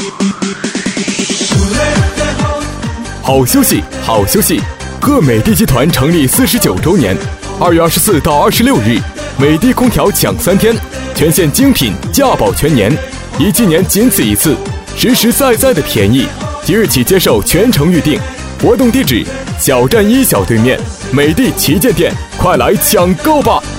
好休息，好休息！贺美的集团成立49周年，2月24到26日，美的空调抢3天，全线精品价保全年，一季年仅此一次，实实在在的便宜。即日起接受全程预订，活动地址：小站一小对面美的旗舰店，快来抢购吧！